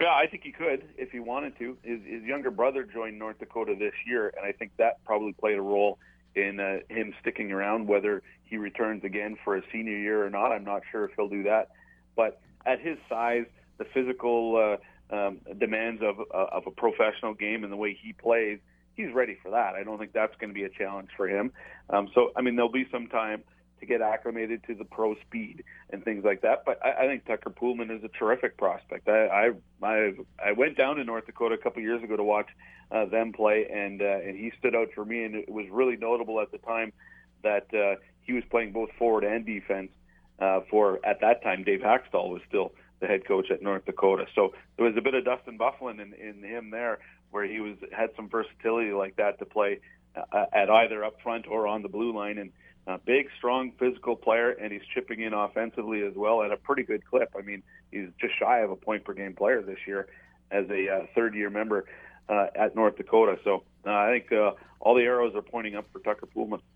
Yeah, I think he could if he wanted to. His younger brother joined North Dakota this year, and I think that probably played a role in him sticking around. Whether he returns again for a senior year or not, I'm not sure if he'll do that. But at his size, the physical demands of a professional game and the way he plays, he's ready for that. I don't think that's going to be a challenge for him. So, I mean, there'll be some time to get acclimated to the pro speed and things like that. But I think Tucker Poolman is a terrific prospect. I went down to North Dakota a couple of years ago to watch them play, and he stood out for me. And it was really notable at the time that he was playing both forward and defense for, at that time, Dave Haxtell was still the head coach at North Dakota. So there was a bit of Dustin Byfuglien in him there, where he had some versatility like that to play at either up front or on the blue line. And big, strong, physical player, and he's chipping in offensively as well at a pretty good clip. I mean, he's just shy of a point-per-game player this year as a third-year member at North Dakota. So I think all the arrows are pointing up for Tucker Poolman.